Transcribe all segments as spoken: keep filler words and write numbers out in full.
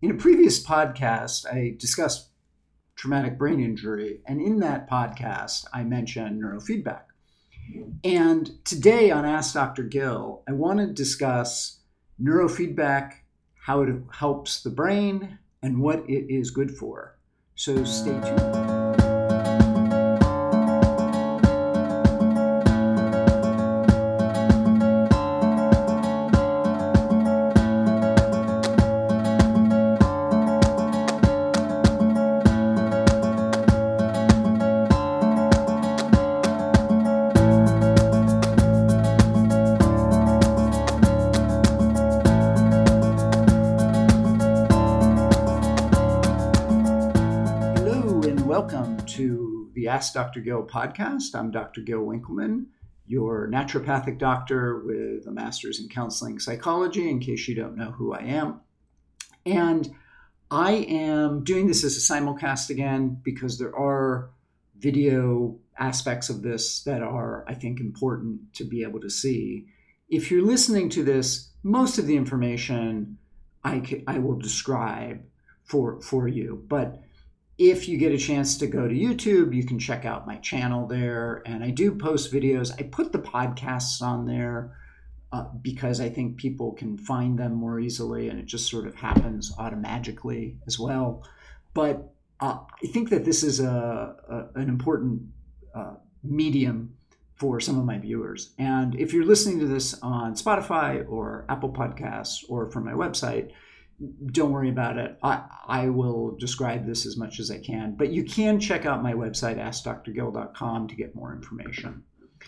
In a previous podcast, I discussed traumatic brain injury, and in that podcast, I mentioned neurofeedback. And today on Ask Doctor Gill, I want to discuss neurofeedback, how it helps the brain, and what it is good for. So stay tuned. Welcome to the Ask Doctor Gill podcast. I'm Doctor Gill Winkleman, your naturopathic doctor with a master's in counseling psychology, in case you don't know who I am. And I am doing this as a simulcast again because there are video aspects of this that are, I think, important to be able to see. If you're listening to this, most of the information I, can, I will describe for, for you, but if you get a chance to go to YouTube, you can check out my channel there. And I do post videos. I put the podcasts on there uh, because I think people can find them more easily, and it just sort of happens automagically as well. But uh, I think that this is a, a an important uh, medium for some of my viewers. And if you're listening to this on Spotify or Apple Podcasts or from my website, don't worry about it. I, I will describe this as much as I can, but you can check out my website, ask dr gill dot com, to get more information.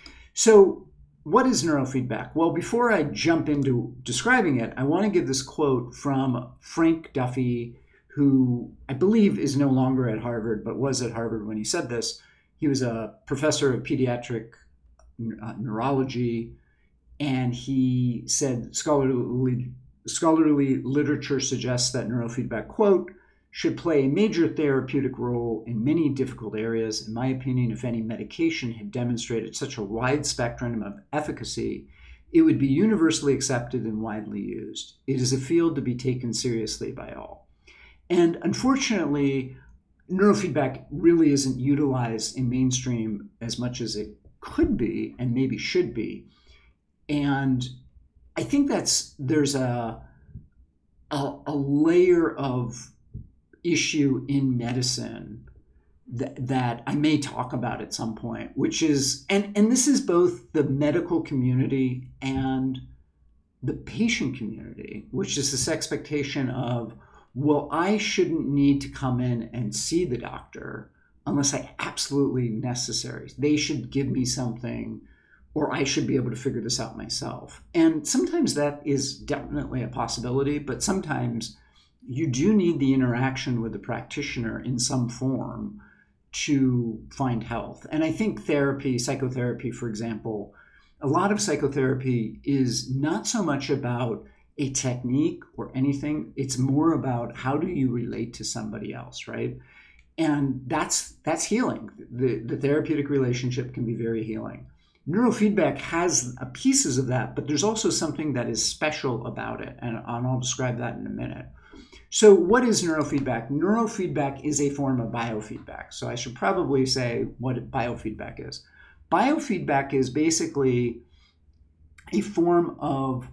So what is neurofeedback? Well, before I jump into describing it, I want to give this quote from Frank Duffy, who I believe is no longer at Harvard, but was at Harvard when he said this. He was a professor of pediatric uh, neurology, and he said scholarly Scholarly literature suggests that neurofeedback, quote, should play a major therapeutic role in many difficult areas. In my opinion, if any medication had demonstrated such a wide spectrum of efficacy, it would be universally accepted and widely used. It is a field to be taken seriously by all. And unfortunately, neurofeedback really isn't utilized in mainstream as much as it could be and maybe should be. And I think that's there's a, a a layer of issue in medicine that, that I may talk about at some point, which is, and, and this is both the medical community and the patient community, which is this expectation of, well, I shouldn't need to come in and see the doctor unless I absolutely necessary. They should give me something, or I should be able to figure this out myself. And sometimes that is definitely a possibility, but sometimes you do need the interaction with the practitioner in some form to find health. And I think therapy, psychotherapy, for example, a lot of psychotherapy is not so much about a technique or anything. It's more about how do you relate to somebody else, right? And that's that's healing. The, the therapeutic relationship can be very healing. Neurofeedback has pieces of that, but there's also something that is special about it, and I'll describe that in a minute. So what is neurofeedback? Neurofeedback is a form of biofeedback. So I should probably say what biofeedback is. Biofeedback is basically a form of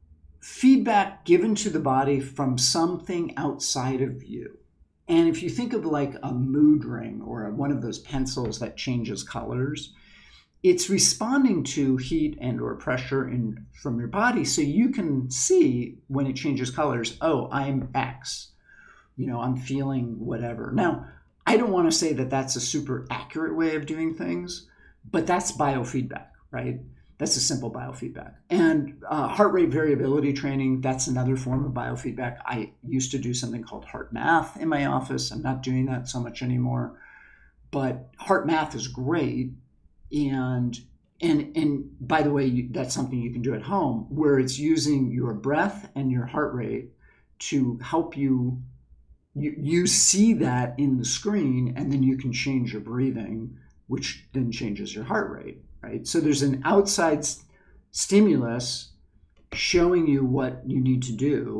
feedback given to the body from something outside of you. And if you think of like a mood ring or one of those pencils that changes colors, it's responding to heat and or pressure in from your body, so you can see when it changes colors, oh, I'm X, you know, I'm feeling whatever. Now, I don't want to say that that's a super accurate way of doing things, but that's biofeedback, right? That's a simple biofeedback. And uh, heart rate variability training, that's another form of biofeedback. I used to do something called heart math in my office. I'm not doing that so much anymore, but heart math is great. And and and by the way, you, that's something you can do at home, where it's using your breath and your heart rate to help you, you, you see that in the screen, and then you can change your breathing, which then changes your heart rate, right? So there's an outside st- stimulus showing you what you need to do,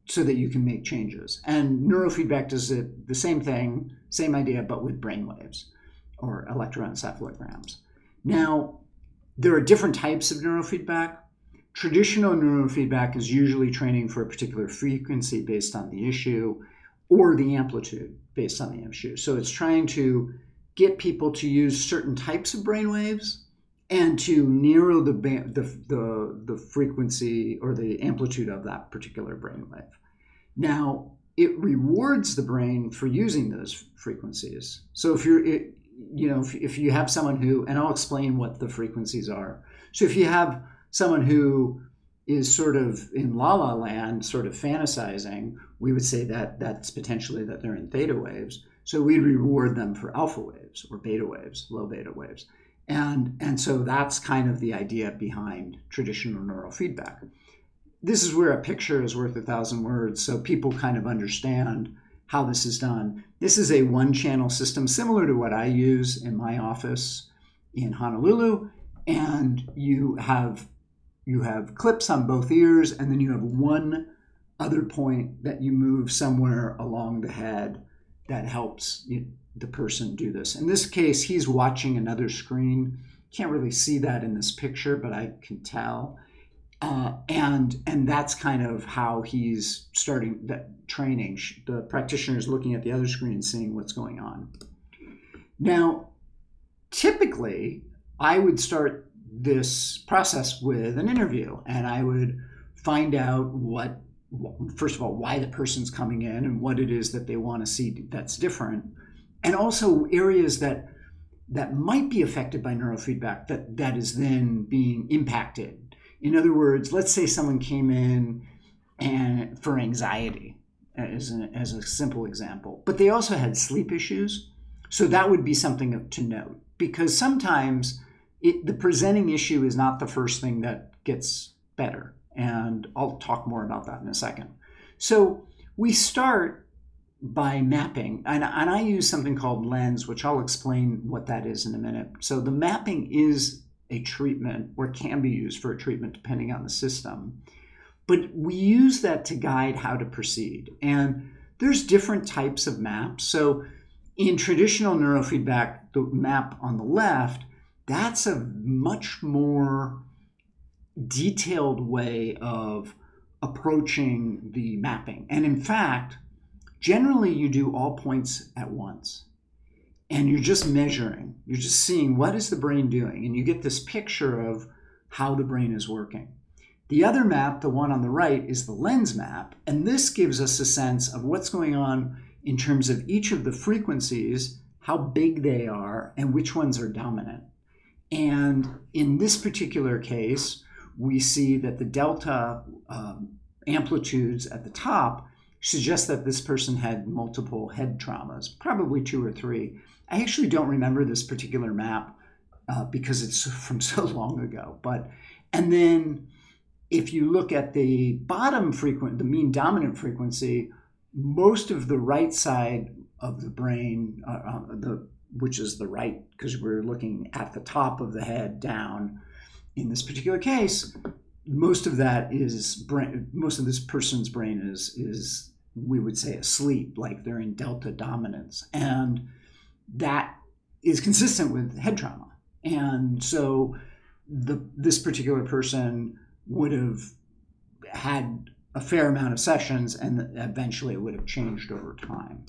so that you can make changes. And neurofeedback does it, the same thing, same idea, but with brainwaves or electroencephalograms. Now, there are different types of neurofeedback. Traditional neurofeedback is usually training for a particular frequency based on the issue or the amplitude based on the issue. So it's trying to get people to use certain types of brainwaves and to narrow the, the, the, the frequency or the amplitude of that particular brainwave. Now, it rewards the brain for using those frequencies. So if you're, it, you know, if, if you have someone who, and I'll explain what the frequencies are. So if you have someone who is sort of in la la land, sort of fantasizing, we would say that that's potentially that they're in theta waves. So we'd reward them for alpha waves or beta waves, low beta waves. And, and so that's kind of the idea behind traditional neurofeedback. This is where a picture is worth a thousand words, so people kind of understand how this is done. This is a one-channel system similar to what I use in my office in Honolulu, and you have you have clips on both ears, and then you have one other point that you move somewhere along the head that helps you, the person do this. In this case, he's watching another screen. Can't really see that in this picture, but I can tell. Uh, and and that's kind of how he's starting that training. The practitioner is looking at the other screen and seeing what's going on. Now, typically, I would start this process with an interview, and I would find out what, first of all, why the person's coming in and what it is that they want to see that's different, and also areas that that might be affected by neurofeedback that, that is then being impacted. In other words, let's say someone came in and for anxiety, as, an, as a simple example, but they also had sleep issues. So that would be something to note, because sometimes it, the presenting issue is not the first thing that gets better. And I'll talk more about that in a second. So we start by mapping, and, and I use something called LENS, which I'll explain what that is in a minute. So the mapping is a treatment, or can be used for a treatment depending on the system. But we use that to guide how to proceed. And there's different types of maps. So in traditional neurofeedback, the map on the left, that's a much more detailed way of approaching the mapping. And in fact, generally you do all points at once. And you're just measuring, you're just seeing what is the brain doing, and you get this picture of how the brain is working. The other map, the one on the right, is the LENS map, and this gives us a sense of what's going on in terms of each of the frequencies, how big they are, and which ones are dominant. And in this particular case, we see that the delta um, amplitudes at the top suggest that this person had multiple head traumas, probably two or three. I actually don't remember this particular map uh, because it's from so long ago. But and then if you look at the bottom frequency, the mean dominant frequency, most of the right side of the brain, uh, uh, the which is the right, because we're looking at the top of the head down. In this particular case, most of that is brain. Most of this person's brain is is we would say asleep, like they're in delta dominance, and that is consistent with head trauma. And so the this particular person would have had a fair amount of sessions, and eventually it would have changed over time.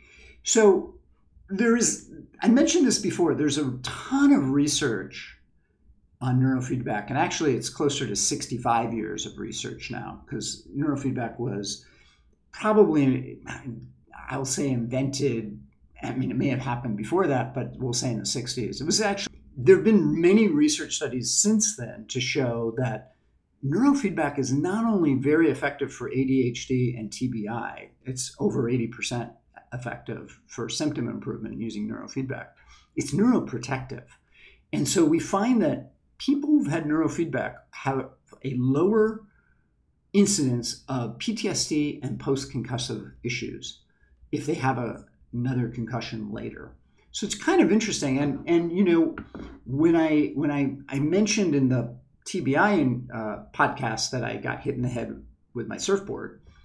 So there is, I mentioned this before, there's a ton of research on neurofeedback, and actually it's closer to sixty-five years of research now, because neurofeedback was probably, I'll say, invented. I mean, it may have happened before that, but we'll say in the sixties. It was actually, there have been many research studies since then to show that neurofeedback is not only very effective for A D H D and T B I, it's over eighty percent effective for symptom improvement using neurofeedback. It's neuroprotective. And so we find that people who've had neurofeedback have a lower incidence of P T S D and post-concussive issues if they have a, another concussion later. So it's kind of interesting. And, and you know, when I when I, I mentioned in the T B I uh, podcast that I got hit in the head with my surfboard,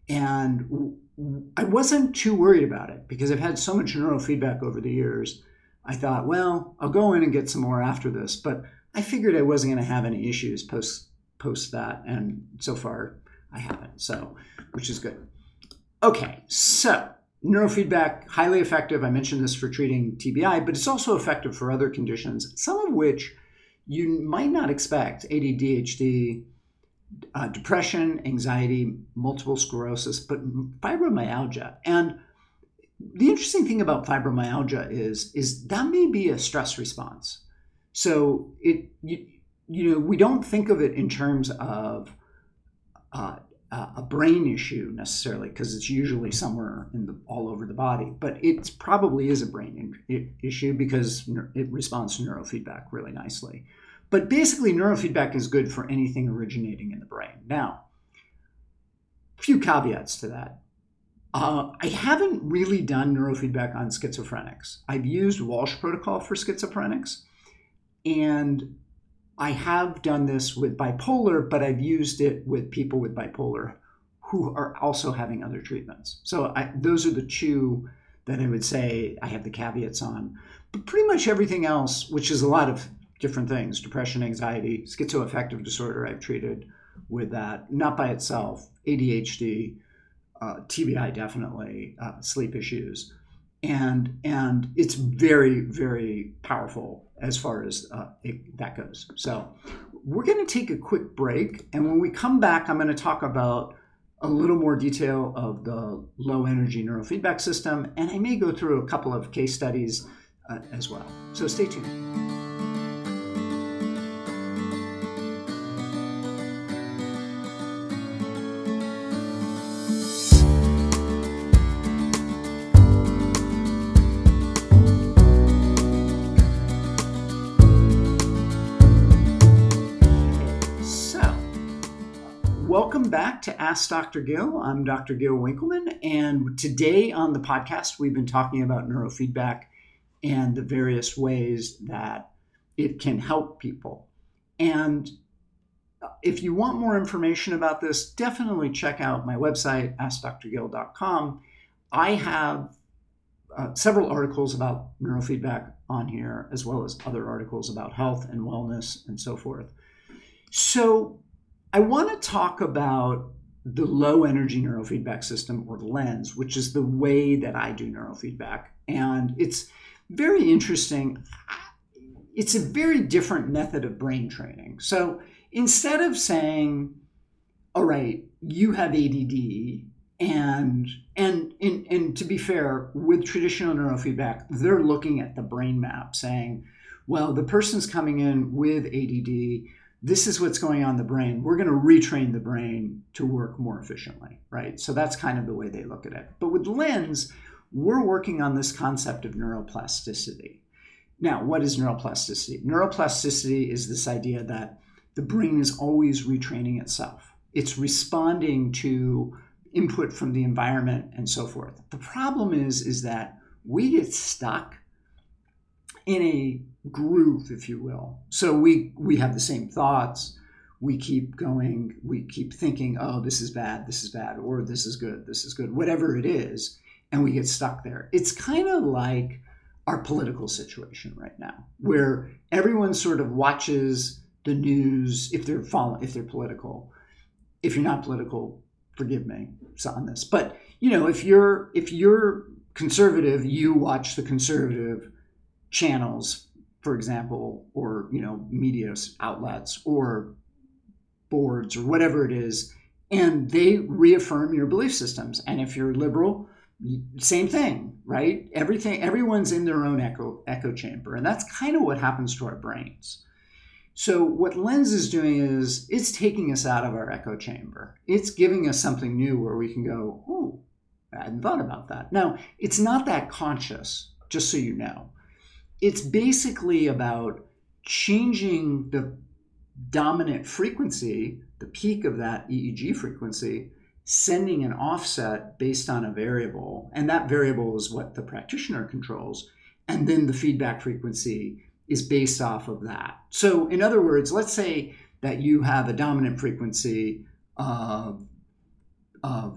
And I wasn't too worried about it because I've had so much neurofeedback over the years. I thought, well, I'll go in and get some more after this, but I figured I wasn't going to have any issues post post that, and so far I haven't, so which is good. Okay, so neurofeedback, highly effective. I mentioned this for treating T B I, but it's also effective for other conditions, some of which you might not expect: A D D, H D, uh, depression, anxiety, multiple sclerosis, but fibromyalgia. And the interesting thing about fibromyalgia is, is that may be a stress response. So it you, you know we don't think of it in terms of uh, a brain issue necessarily, because it's usually somewhere in the all over the body, but it probably is a brain in, issue because it responds to neurofeedback really nicely. But basically, neurofeedback is good for anything originating in the brain. Now, a few caveats to that. Uh, I haven't really done neurofeedback on schizophrenics. I've used Walsh protocol for schizophrenics, and I have done this with bipolar, but I've used it with people with bipolar who are also having other treatments. So I, those are the two that I would say I have the caveats on. But pretty much everything else, which is a lot of different things, depression, anxiety, schizoaffective disorder, I've treated with that, not by itself, A D H D, uh, T B I definitely, uh, sleep issues. And and it's very, very powerful as far as uh, it, that goes. So we're going to take a quick break. And when we come back, I'm going to talk about a little more detail of the low energy neurofeedback system. And I may go through a couple of case studies uh, as well. So stay tuned. Welcome back to Ask Doctor Gill. I'm Doctor Gill Winkleman, and today on the podcast, we've been talking about neurofeedback and the various ways that it can help people. And if you want more information about this, definitely check out my website, ask dr gill dot com. I have uh, several articles about neurofeedback on here, as well as other articles about health and wellness and so forth. So I want to talk about the low energy neurofeedback system, or LENS, which is the way that I do neurofeedback. And it's very interesting. It's a very different method of brain training. So instead of saying, all right, you have A D D, and, and, and, and to be fair, with traditional neurofeedback, they're looking at the brain map saying, well, the person's coming in with A D D. This is what's going on in the brain. We're going to retrain the brain to work more efficiently, right? So that's kind of the way they look at it. But with LENS, we're working on this concept of neuroplasticity. Now, what is neuroplasticity? Neuroplasticity is this idea that the brain is always retraining itself. It's responding to input from the environment and so forth. The problem is, is that we get stuck in a groove, if you will. So we we have the same thoughts. We keep going. We keep thinking, oh, this is bad, this is bad, or this is good, this is good, whatever it is, and we get stuck there. It's kind of like our political situation right now, where everyone sort of watches the news if they're following, if they're political. If you're not political, forgive me on this, but you know, if you're if you're conservative, you watch the conservative channels, for example, or, you know, media outlets or boards or whatever it is, and they reaffirm your belief systems. And if you're liberal, same thing, right? Everything, everyone's in their own echo echo chamber, and that's kind of what happens to our brains. So what LENS is doing is it's taking us out of our echo chamber. It's giving us something new where we can go, oh, I hadn't thought about that. Now, it's not that conscious, just so you know. It's basically about changing the dominant frequency, the peak of that E E G frequency, sending an offset based on a variable. And that variable is what the practitioner controls. And then the feedback frequency is based off of that. So in other words, let's say that you have a dominant frequency of, of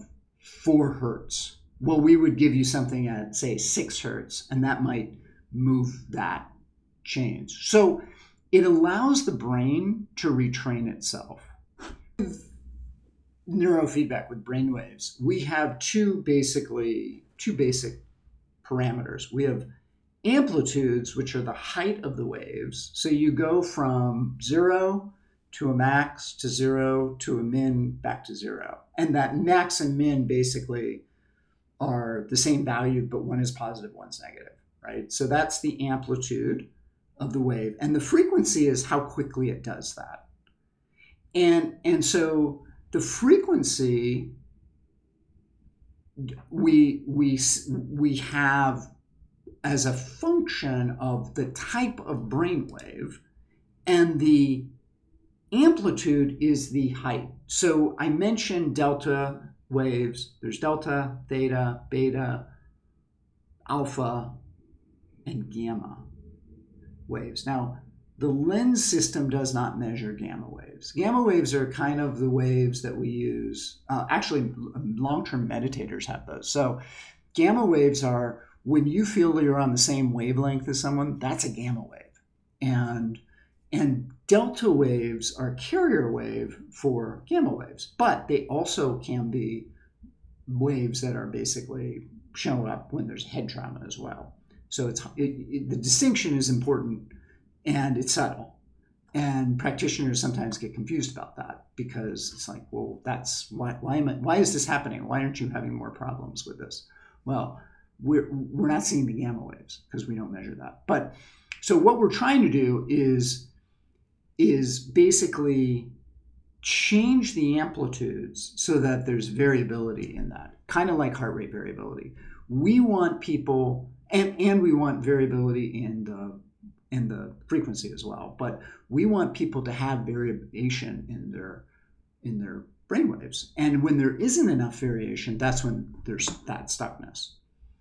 four hertz. Well, we would give you something at, say, six hertz, and that might move that change. So it allows the brain to retrain itself. With neurofeedback with brain waves, we have two basically two basic parameters. We have amplitudes, which are the height of the waves. So you go from zero to a max to zero to a min back to zero. And that max and min basically are the same value, but one is positive, one's negative, right? So that's the amplitude of the wave. And the frequency is how quickly it does that. And, and so the frequency, we, we, we have as a function of the type of brainwave, and the amplitude is the height. So I mentioned delta waves. There's delta, theta, beta, alpha, and gamma waves. Now, the lens system does not measure gamma waves. Gamma waves are kind of the waves that we use. Uh, actually, long-term meditators have those. So gamma waves are when you feel you're on the same wavelength as someone, that's a gamma wave. And, and delta waves are carrier wave for gamma waves, but they also can be waves that are basically show up when there's head trauma as well. So it's it, it, the distinction is important, and it's subtle. And practitioners sometimes get confused about that because it's like, well, that's why why am I, why is this happening? Why aren't you having more problems with this? Well, we're we're not seeing the gamma waves because we don't measure that. But so what we're trying to do is is basically change the amplitudes so that there's variability in that, kind of like heart rate variability. We want people, and, and we want variability in the in the frequency as well, but we want people to have variation in their in their brainwaves. And when there isn't enough variation, that's when there's that stuckness.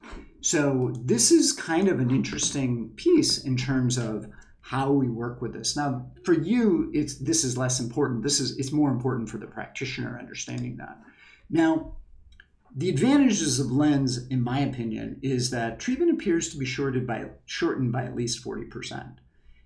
So this is kind of an interesting piece in terms of how we work with this. Now, for you, it's this is less important. This is it's more important for the practitioner understanding that. Now, the advantages of lens, in my opinion, is that treatment appears to be shortened by shortened by at least forty percent.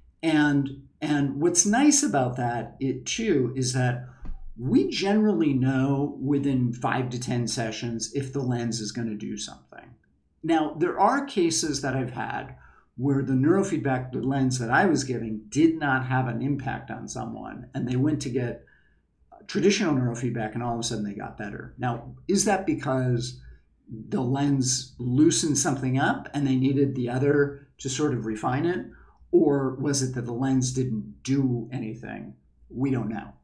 And and what's nice about that, it too, is that we generally know within five to ten sessions if the lens is going to do something. Now, there are cases that I've had where the neurofeedback, the lens that I was giving, did not have an impact on someone, and they went to get traditional neurofeedback and all of a sudden they got better. Now, is that because the lens loosened something up and they needed the other to sort of refine it? Or was it that the lens didn't do anything? We don't know.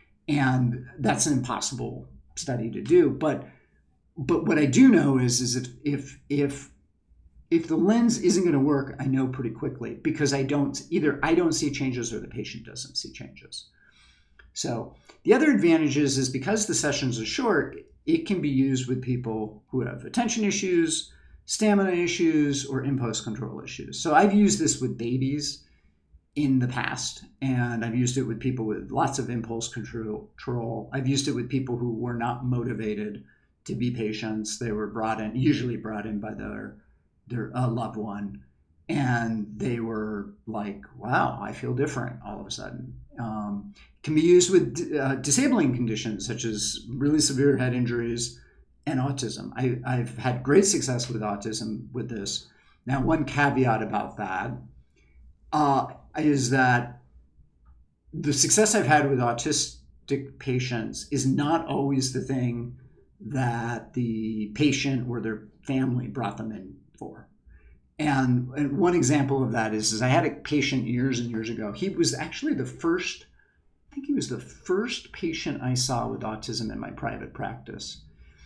And that's an impossible study to do. But but what I do know is, is if if if if the lens isn't going to work, I know pretty quickly because I don't either I don't see changes or the patient doesn't see changes. So the other advantages is because the sessions are short, it can be used with people who have attention issues, stamina issues, or impulse control issues. So I've used this with babies in the past, and I've used it with people with lots of impulse control. I've used it with people who were not motivated to be patients. They were brought in, usually brought in by their, their uh, loved one, and they were like, wow, I feel different all of a sudden. Um, can be used with uh, disabling conditions such as really severe head injuries and autism. I, I've had great success with autism with this. Now, one caveat about that uh, is that the success I've had with autistic patients is not always the thing that the patient or their family brought them in for. And, and one example of that is, is I had a patient years and years ago. He was actually the first, I think he was the first patient I saw with autism in my private practice.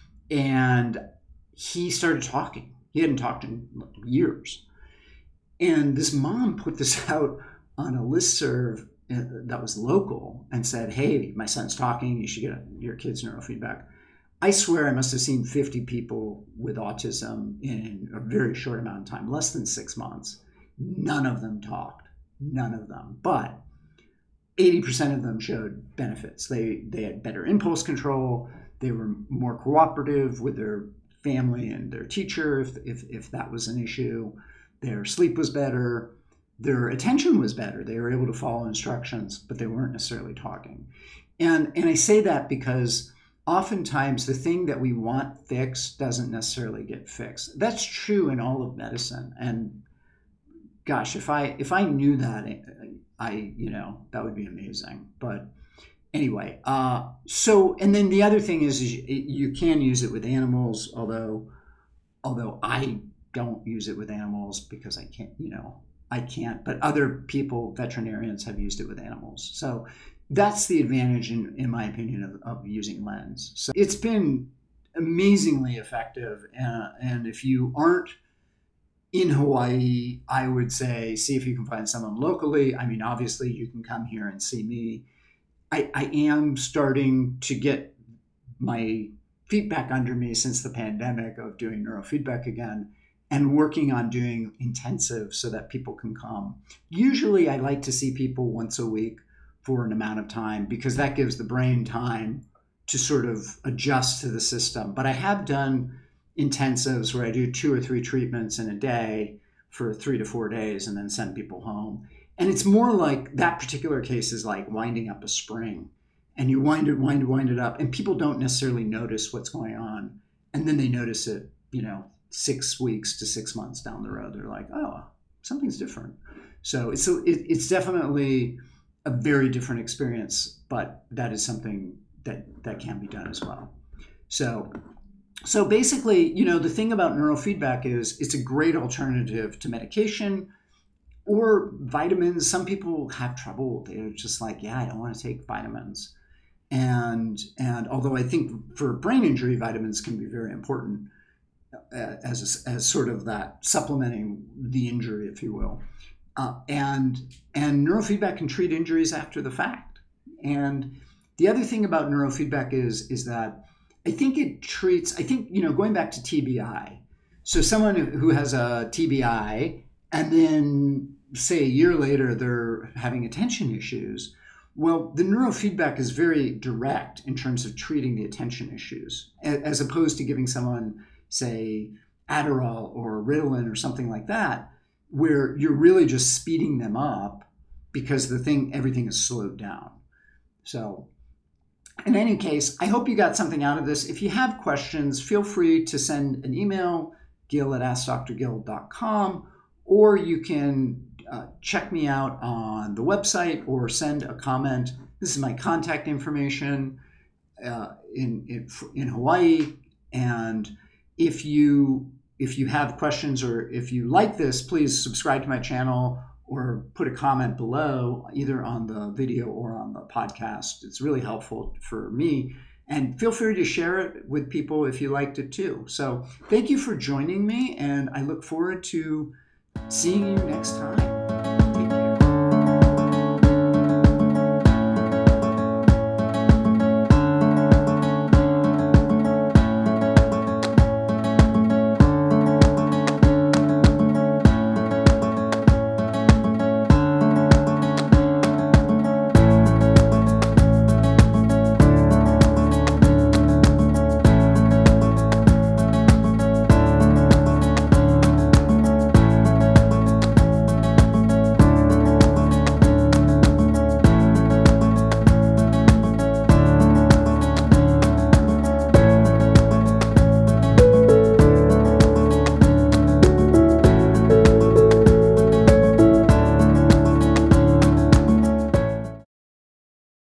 And he started talking. He hadn't talked in years. And this mom put this out on a listserv that was local and said, hey, my son's talking. You should get your kid's neurofeedback. I swear I must have seen fifty people with autism in a very short amount of time, less than six months. None of them talked, none of them. But eighty percent of them showed benefits. They, they had better impulse control. They were more cooperative with their family and their teacher if, if, if that was an issue. Their sleep was better. Their attention was better. They were able to follow instructions, but they weren't necessarily talking. And, and I say that because oftentimes the thing that we want fixed doesn't necessarily get fixed. That's true in all of medicine. And gosh, if I if I knew that, I, you know, that would be amazing. But anyway, uh, so, and then the other thing is, is you, you can use it with animals, although, although I don't use it with animals because I can't, you know, I can't, but other people, veterinarians, have used it with animals. So that's the advantage, in, in my opinion, of, of using LENS. So it's been amazingly effective. Uh, and if you aren't in Hawaii, I would say, see if you can find someone locally. I mean, obviously you can come here and see me. I, I am starting to get my feet back under me since the pandemic of doing neurofeedback again and working on doing intensive so that people can come. Usually I like to see people once a week for an amount of time because that gives the brain time to sort of adjust to the system. But I have done intensives where I do two or three treatments in a day for three to four days and then send people home. And it's more like that particular case is like winding up a spring, and you wind it, wind it, wind it up, and people don't necessarily notice what's going on. And then they notice it, you know, six weeks to six months down the road. They're like, oh, something's different. So it's, a, it, it's definitely a very different experience, but that is something that, that can be done as well. So, so basically, you know, the thing about neurofeedback is it's a great alternative to medication or vitamins. Some people have trouble. They're just like, yeah, I don't want to take vitamins. And and although I think for brain injury, vitamins can be very important as a, as sort of that supplementing the injury, if you will. Uh, and and neurofeedback can treat injuries after the fact. And the other thing about neurofeedback is is that I think it treats. I think, you know, going back to T B I. So someone who has a T B I and then say a year later they're having attention issues. Well, the neurofeedback is very direct in terms of treating the attention issues, as opposed to giving someone, say, Adderall or Ritalin or something like that, where you're really just speeding them up because the thing, everything is slowed down. So in any case, I hope you got something out of this. If you have questions, feel free to send an email, Gil at ask dr gil dot com, or you can uh, check me out on the website or send a comment. This is my contact information uh, in, in in Hawaii. And if you if you have questions or if you like this, please subscribe to my channel or put a comment below, either on the video or on the podcast. It's really helpful for me. And feel free to share it with people if you liked it too. So thank you for joining me, and I look forward to seeing you next time.